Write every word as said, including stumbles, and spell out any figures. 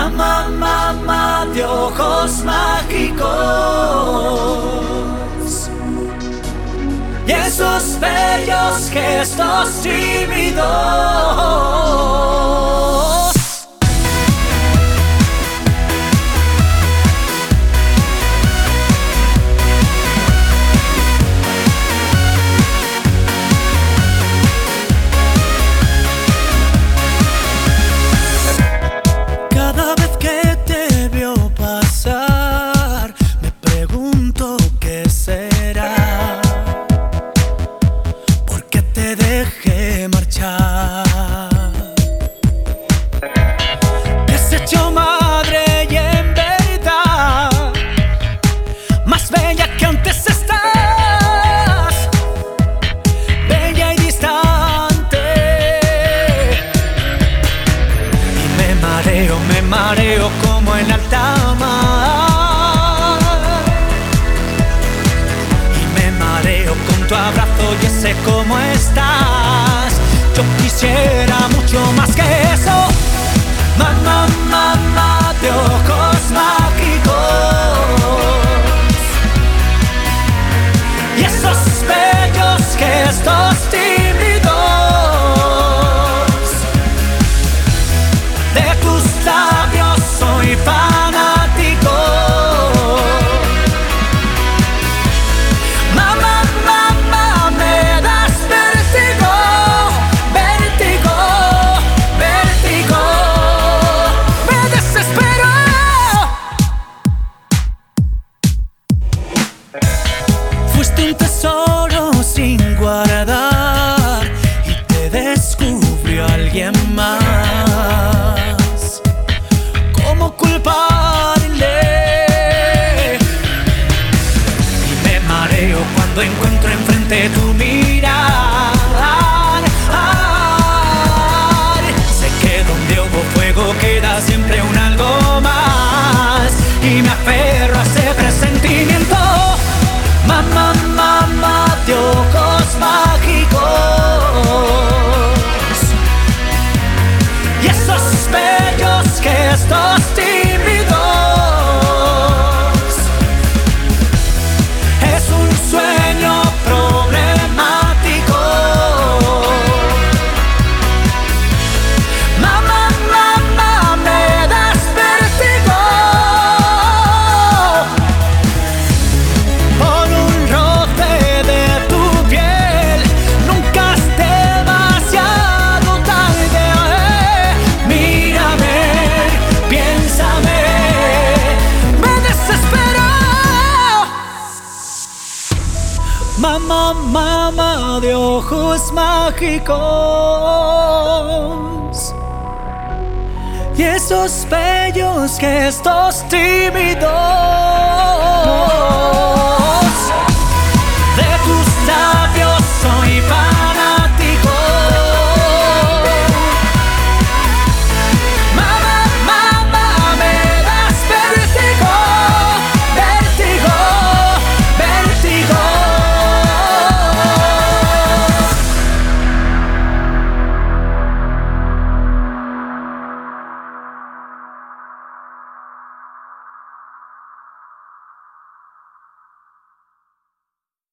Mamá, mamá de ojos mágicos y esos bellos gestos tímidos. Cada vez que te veo pasar, me pregunto qué será, por qué te dejé marchar. Te has hecho madre y en verdad más bella que antes estás, bella y distante. Y me mareo, me mareo como en alta mar, y me mareo con tu abrazo y ese cómo estás. Yo quisiera mucho más que eso. Mamá, mamá de ojos mágicos y esos bellos gestos tímidos. De tus labios soy fanático. Mamá, mamá, me das vértigo, vértigo, vértigo. Me desespero. Fuiste un tesoro sin guardar y te descubrió alguien más. ¿Cómo culparle? Y me mareo cuando encuentro enfrente tu mirar. Sé que donde hubo fuego queda siempre un algo más, y me aferro a ese presentimiento. Mamá, mamá de ojos mágicos y esos bellos gestos tímidos. Es un sueño problemático. Mamá, mamá, me das vértigo. Por un roce de tu piel nunca es demasiado tarde. Mírame, piénsame, me desespero. Mamá, mamá de ojos mágicos y esos bellos gestos tímidos. De tus labios